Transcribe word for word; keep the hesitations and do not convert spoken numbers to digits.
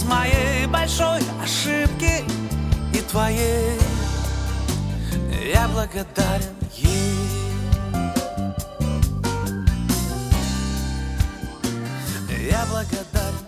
моей большой ошибки и твоей. Я благодарен ей. Я благодарен.